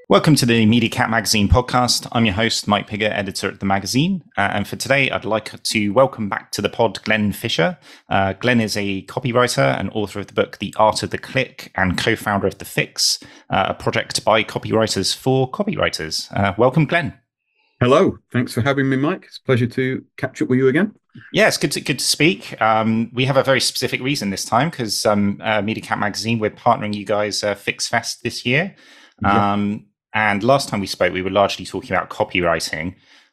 Welcome to the Media Cat Magazine podcast. I'm your host, Mike Pigott, editor at the magazine. And for today, I'd like to welcome back to the pod Glenn Fisher. Glenn is a copywriter and author of the book The Art of the Click and co-founder of The Fix, a project by copywriters for copywriters. Welcome, Glenn. Hello. Thanks for having me, Mike. It's a pleasure to catch up with you again. Yeah, it's good to speak. We have a very specific reason this time because Media Cat Magazine, we're partnering you guys Fix Fest this year. Yep. And last time we spoke, we were largely talking about copywriting.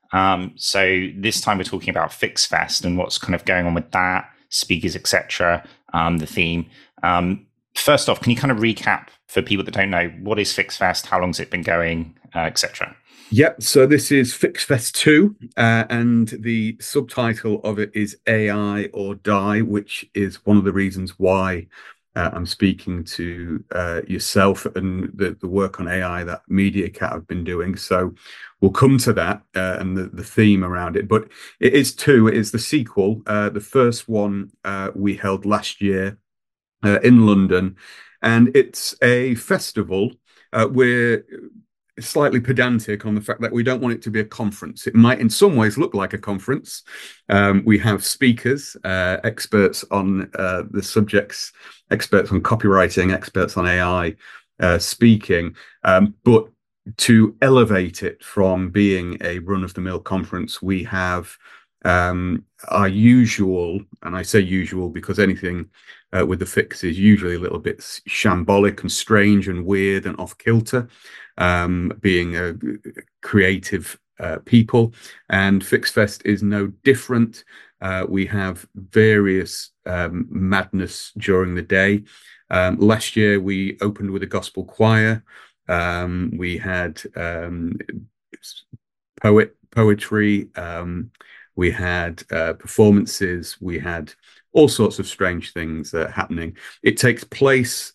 So this time we're talking about Fix Fest and what's kind of going on with that, speakers, etc., the theme. First off, can you kind of recap for people that don't know, what is Fix Fest, how long's it been going, etc.? Yep. So this is Fix Fest 2, and the subtitle of it is AI or Die, which is one of the reasons why I'm speaking to yourself and the work on AI that Media Cat have been doing. So we'll come to that and the theme around it. But it is two. It is the sequel. The first one we held last year in London, and it's a festival. We're slightly pedantic on the fact that we don't want it to be a conference. It might in some ways look like a conference. We have speakers, experts on the subjects, experts on copywriting, experts on AI speaking, but to elevate it from being a run-of-the-mill conference, we have our usual, and I say usual because anything with the Fix is usually a little bit shambolic and strange and weird and off-kilter, being a creative people, and Fix Fest is no different. We have various madness during the day. Last year we opened with a gospel choir. We had poetry. We had performances. We had all sorts of strange things happening. It takes place.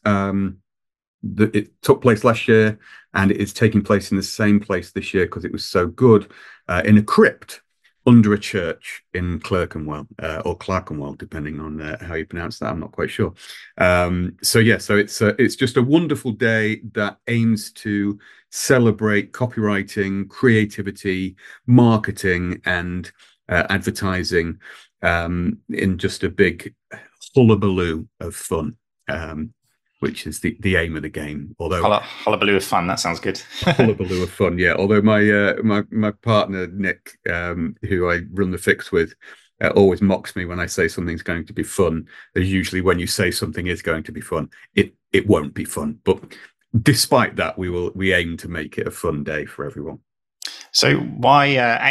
It took place last year, and it is taking place in the same place this year because it was so good, in a crypt under a church in Clerkenwell, or Clerkenwell, depending on how you pronounce that. I'm not quite sure. So it's just a wonderful day that aims to celebrate copywriting, creativity, marketing, and advertising in just a big hullabaloo of fun. Which is the aim of the game. Although hullabaloo of fun, that sounds good. Hullabaloo of fun, yeah. Although my partner Nick, who I run the Fix with, always mocks me when I say something's going to be fun. There's usually when you say something is going to be fun, it won't be fun. But despite that, we aim to make it a fun day for everyone. So why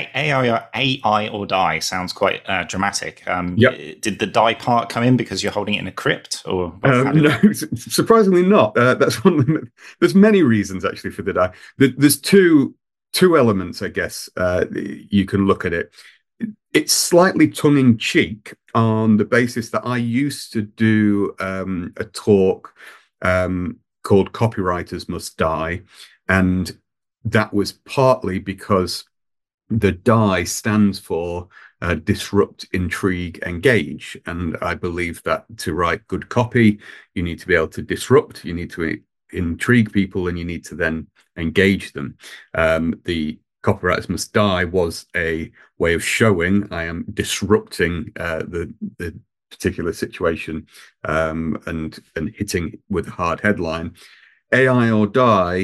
AI or die sounds quite dramatic. Yep. Did the die part come in because you're holding it in a crypt, or no? Surprisingly not. That's one of them. There's many reasons actually for the die. There's two elements, I guess. You can look at it. It's slightly tongue-in-cheek on the basis that I used to do a talk called "Copywriters Must Die," and that was partly because the DIE stands for disrupt, intrigue, engage. And I believe that to write good copy, you need to be able to disrupt, you need to intrigue people, and you need to then engage them. The Copywriters Must Die was a way of showing I am disrupting the particular situation and hitting with a hard headline. AI or Die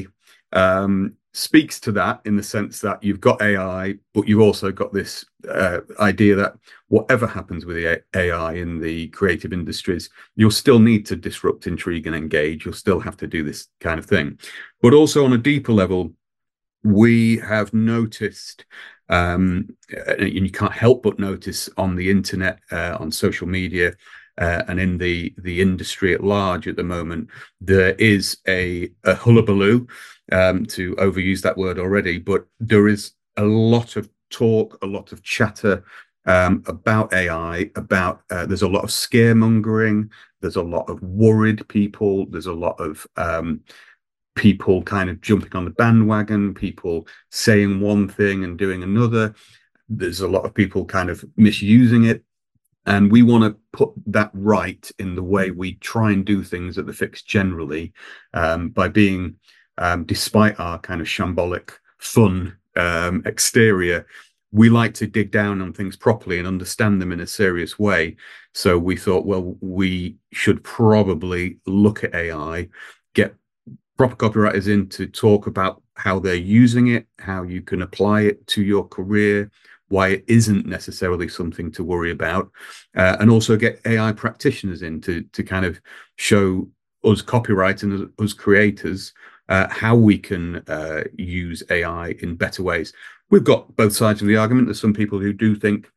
speaks to that in the sense that you've got AI, but you've also got this idea that whatever happens with the AI in the creative industries, you'll still need to disrupt, intrigue, and engage. You'll still have to do this kind of thing. But also on a deeper level, we have noticed, and you can't help but notice on the internet, on social media, and in the industry at large at the moment, there is a hullabaloo, to overuse that word already, but there is a lot of talk, a lot of chatter about AI, there's a lot of scaremongering, there's a lot of worried people, there's a lot of people kind of jumping on the bandwagon, people saying one thing and doing another. There's a lot of people kind of misusing it. And we want to put that right in the way we try and do things at the Fix generally, by being despite our kind of shambolic fun exterior, we like to dig down on things properly and understand them in a serious way. So we thought, well, we should probably look at AI, get proper copywriters in to talk about how they're using it, how you can apply it to your career, why it isn't necessarily something to worry about, and also get AI practitioners in to kind of show us copywriters and us creators how we can use AI in better ways. We've got both sides of the argument. There's some people who do think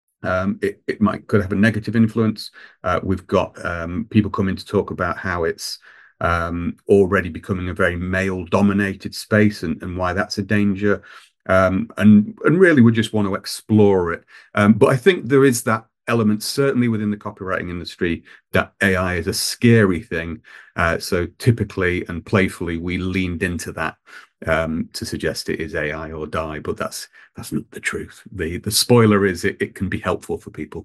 it could have a negative influence. We've got people coming to talk about how it's already becoming a very male-dominated space and why that's a danger. And really, we just want to explore it. But I think there is that element, certainly within the copywriting industry, that AI is a scary thing. So typically and playfully, we leaned into that to suggest it is AI or die, but that's not the truth. The spoiler is it can be helpful for people.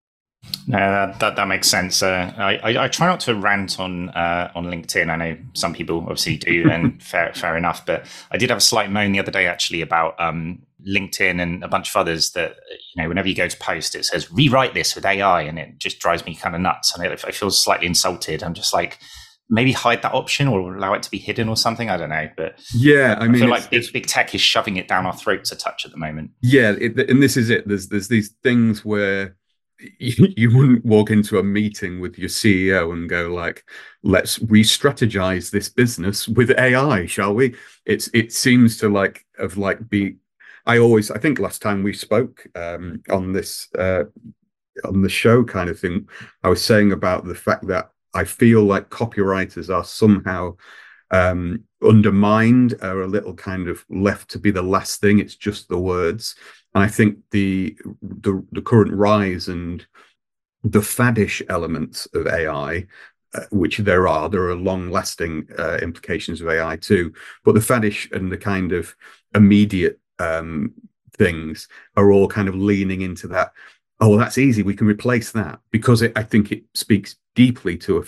No, that makes sense. I try not to rant on LinkedIn. I know some people obviously do, and fair enough. But I did have a slight moan the other day actually about LinkedIn and a bunch of others that, you know, whenever you go to post, it says rewrite this with AI, and it just drives me kind of nuts. And I feel slightly insulted. I'm just like, maybe hide that option or allow it to be hidden or something. I don't know, but yeah, I mean, feel like big tech is shoving it down our throats a touch at the moment. Yeah, and this is it. There's these things where you wouldn't walk into a meeting with your CEO and go like, let's re-strategize this business with AI, shall we? It seems to be. I think last time we spoke on this on the show kind of thing, I was saying about the fact that I feel like copywriters are somehow undermined, are a little kind of left to be the last thing. It's just the words. And I think the current rise and the faddish elements of AI, which there are long-lasting implications of AI too, but the faddish and the kind of immediate things are all kind of leaning into that. Oh, well, that's easy. We can replace that, because I think it speaks deeply to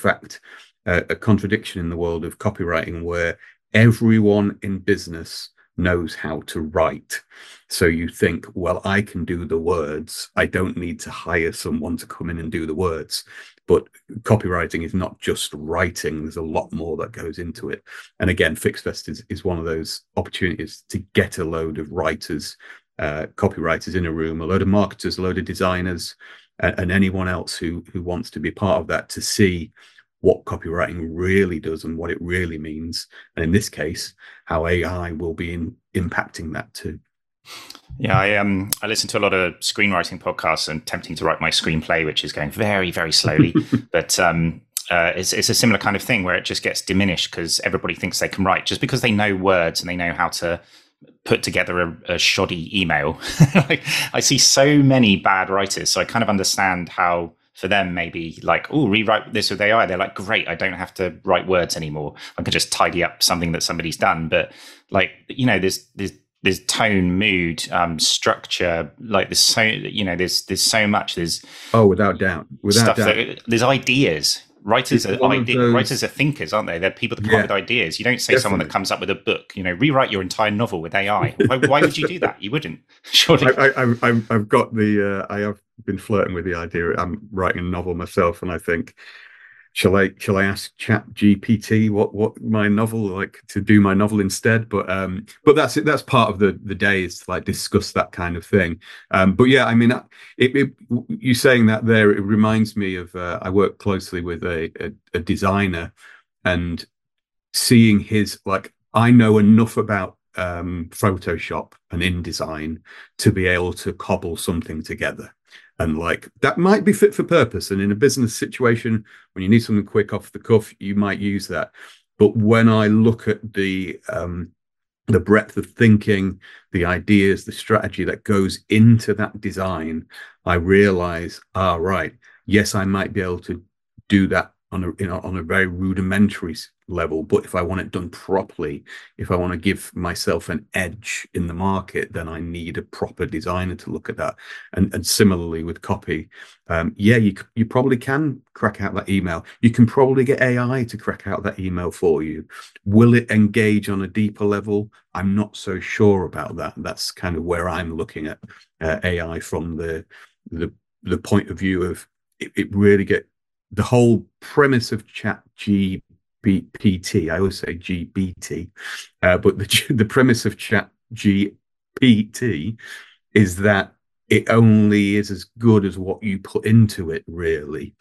a contradiction in the world of copywriting where everyone in business knows how to write. So you think, well, I can do the words. I don't need to hire someone to come in and do the words. But copywriting is not just writing. There's a lot more that goes into it. And again, FixFest is one of those opportunities to get a load of writers, copywriters in a room, a load of marketers, a load of designers, and anyone else who wants to be part of that, to see what copywriting really does and what it really means. And in this case, how AI will be impacting that too. Yeah, I listen to a lot of screenwriting podcasts and attempting to write my screenplay, which is going very, very slowly. But it's a similar kind of thing where it just gets diminished because everybody thinks they can write just because they know words and they know how to put together a shoddy email. Like, I see so many bad writers, so I kind of understand how for them maybe like, oh, rewrite this with AI. They're like, great, I don't have to write words anymore. I can just tidy up something that somebody's done. But like, you know, there's tone, mood, structure. Like there's so much. There's without doubt. There's ideas. Writers are thinkers, aren't they? They're people that come up with ideas. You don't say Definitely. Someone that comes up with a book, you know, rewrite your entire novel with AI. Why would you do that? You wouldn't. Surely. I've got I have been flirting with the idea. I'm writing a novel myself, and I think, shall I ask ChatGPT what my novel, like, to do my novel instead? But that's it. That's part of the day, is to like discuss that kind of thing. But yeah, I mean, you saying that there, it reminds me of I work closely with a designer, and seeing his, like, I know enough about Photoshop and InDesign to be able to cobble something together. And like, that might be fit for purpose. And in a business situation, when you need something quick off the cuff, you might use that. But when I look at the breadth of thinking, the ideas, the strategy that goes into that design, I realize, right, yes, I might be able to do that on a very rudimentary level. But if I want it done properly, if I want to give myself an edge in the market, then I need a proper designer to look at that. And similarly with copy, you probably can crack out that email. You can probably get AI to crack out that email for you. Will it engage on a deeper level? I'm not so sure about that. That's kind of where I'm looking at AI from the point of view of it really get the whole premise of Chat GPT. I always say GBT, but the premise of Chat GPT is that it only is as good as what you put into it, really.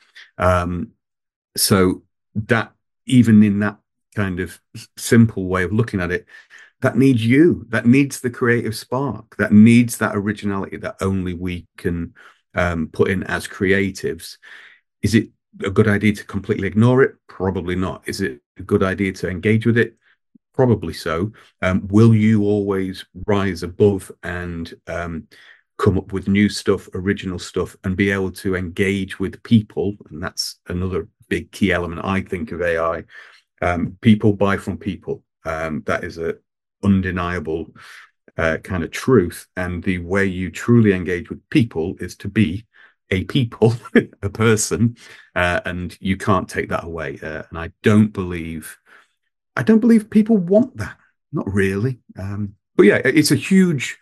So that even in that kind of simple way of looking at it, that needs you, that needs the creative spark, that needs that originality that only we can put in as creatives. Is it a good idea to completely ignore it? Probably not. Is it a good idea to engage with it? Probably so. Will you always rise above and come up with new stuff, original stuff, and be able to engage with people? And that's another big key element, I think, of AI. People buy from people. That is a undeniable kind of truth. And the way you truly engage with people is to be a people, a person, and you can't take that away. And I don't believe people want that. Not really. But yeah, it's a huge,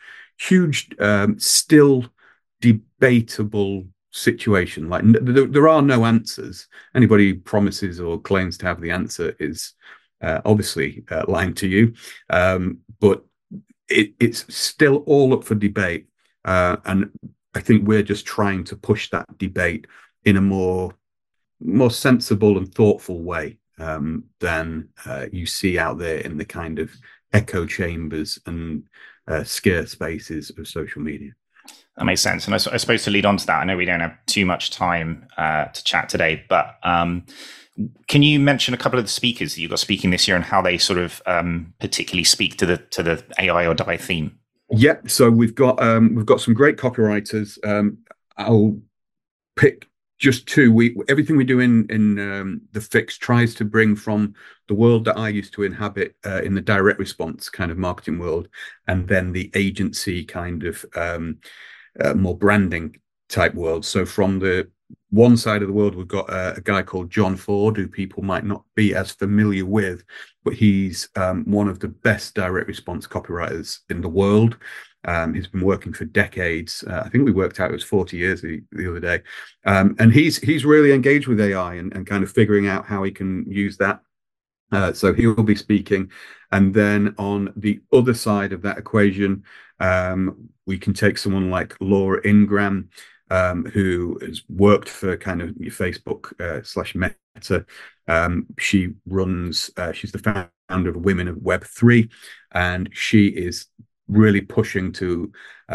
still debatable situation. Like there are no answers. Anybody who promises or claims to have the answer is obviously lying to you. But it's still all up for debate. And I think we're just trying to push that debate in a more sensible and thoughtful way than you see out there in the kind of echo chambers and scare spaces of social media. That makes sense. And I suppose to lead on to that, I know we don't have too much time to chat today, but can you mention a couple of the speakers that you got speaking this year and how they sort of particularly speak to the AI or die theme? Yeah, so we've got some great copywriters. I'll pick just two. Everything we do in the Fix tries to bring from the world that I used to inhabit in the direct response kind of marketing world, and then the agency kind of more branding type world. So from the one side of the world, we've got a guy called John Ford, who people might not be as familiar with, but he's one of the best direct response copywriters in the world. He's been working for decades. I think we worked out it was 40 years the other day. And he's really engaged with AI and kind of figuring out how he can use that. So he will be speaking. And then on the other side of that equation, we can take someone like Laura Ingraham, who has worked for kind of Facebook / Meta. She runs, she's the founder of Women of Web3, and she is really pushing to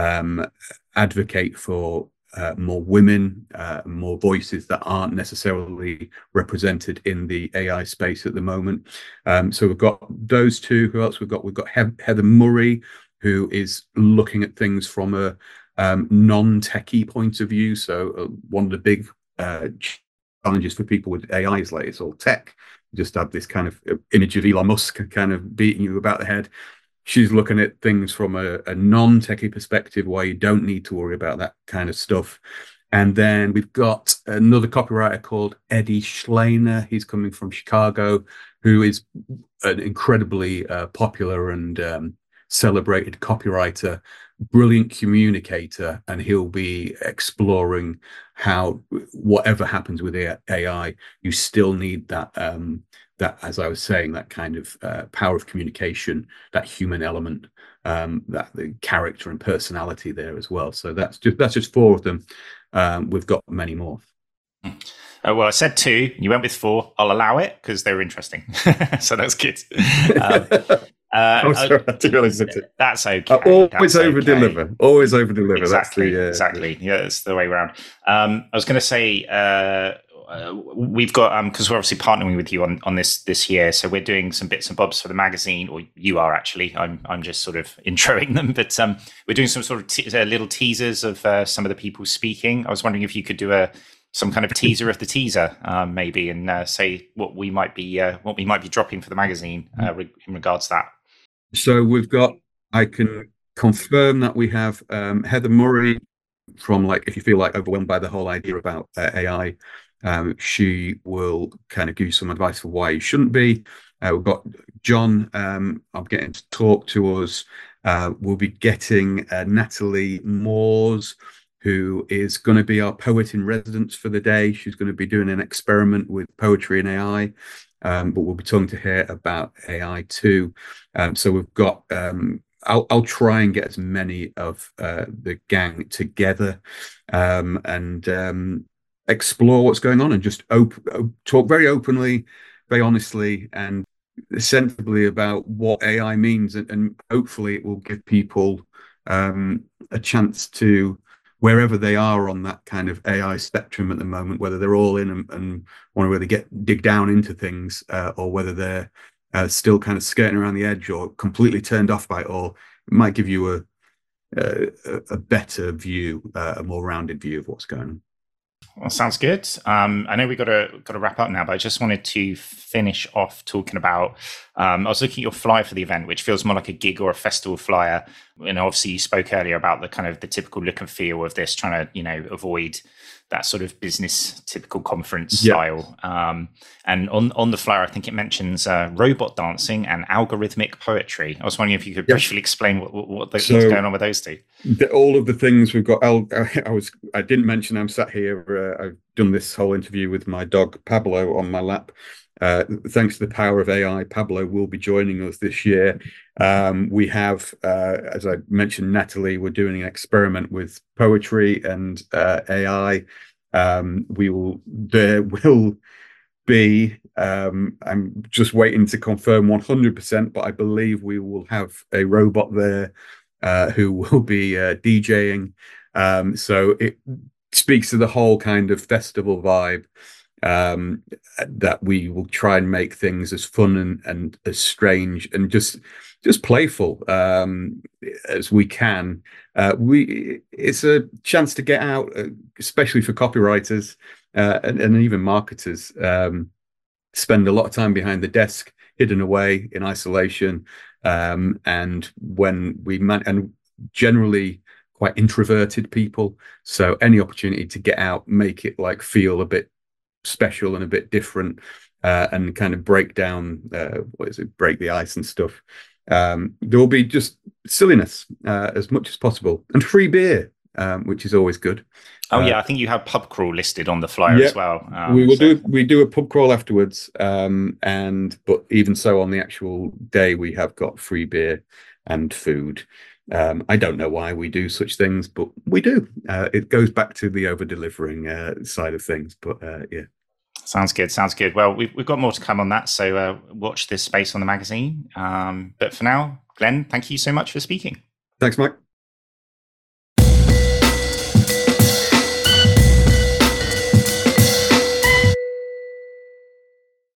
advocate for more women, more voices that aren't necessarily represented in the AI space at the moment. So we've got those two. Who else we've got? We've got Heather Murray, who is looking at things from a non-techie point of view. So one of the big challenges for people with AI is like it's all tech. You just have this kind of image of Elon Musk kind of beating you about the head. She's looking at things from a non-techie perspective where you don't need to worry about that kind of stuff. And then we've got another copywriter called Eddie Schleiner. He's coming from Chicago, who is an incredibly popular and celebrated copywriter, brilliant communicator, and he'll be exploring how whatever happens with AI, you still need that, as I was saying, that kind of power of communication, that human element, that the character and personality there as well. So that's just four of them. We've got many more. Well, I said two. You went with four. I'll allow it because they were interesting. So that's good. I'm sorry, I didn't realize it. That's okay. Always over-deliver. Always over-deliver. Exactly. Exactly. Yeah, that's the way around. I was going to say we've got because we're obviously partnering with you on this year, so we're doing some bits and bobs for the magazine, or you are actually. I'm just sort of introing them, but we're doing some sort of little teasers of some of the people speaking. I was wondering if you could do a some kind of teaser of the teaser, maybe, and say what we might be dropping for the magazine in regards to that. So I can confirm that we have Heather Murray from, like, if you feel like overwhelmed by the whole idea about AI, she will kind of give you some advice for why you shouldn't be. We've got John, I'm getting to talk to us. We'll be getting Natalie Moores, who is going to be our poet in residence for the day. She's going to be doing an experiment with poetry and AI, but we'll be talking to her about AI too. So we've got I'll try and get as many of the gang together and explore what's going on and just talk very openly, very honestly, and sensibly about what AI means, and hopefully it will give people a chance to, wherever they are on that kind of AI spectrum at the moment, whether they're all in and want to really dig down into things, or whether they're still kind of skirting around the edge or completely turned off by it all. It might give you a better view, a more rounded view of what's going on. Well, sounds good. I know we got to wrap up now, but I just wanted to finish off talking about. I was looking at your flyer for the event, which feels more like a gig or a festival flyer. And obviously, you spoke earlier about the typical look and feel of this, trying to avoid that sort of business typical conference style. And on the flyer, I think it mentions robot dancing and algorithmic poetry. I was wondering if you could briefly explain what's going on with those two. All of the things we've got. I didn't mention I'm sat here. I've done this whole interview with my dog Pablo on my lap. Thanks to the power of AI, Pablo will be joining us this year. We have, as I mentioned, Natalie, we're doing an experiment with poetry and AI. There will be, I'm just waiting to confirm 100%, but I believe we will have a robot there who will be DJing. So it speaks to the whole kind of festival vibe, that we will try and make things as fun and as strange and just playful as we can. It's a chance to get out, especially for copywriters and even marketers. Spend a lot of time behind the desk, hidden away in isolation, and when and generally quite introverted people. So any opportunity to get out, make it feel a bit special and a bit different, and kind of break down break the ice and stuff. There will be just silliness as much as possible, and free beer, which is always good. I think you have pub crawl listed on the flyer as well. We do a pub crawl afterwards, but even so, on the actual day we have got free beer and food. I don't know why we do such things, but we do. It goes back to the over-delivering side of things, but yeah. Sounds good. Well, we've got more to come on that, so watch this space on the magazine. But for now, Glenn, thank you so much for speaking. Thanks, Mike.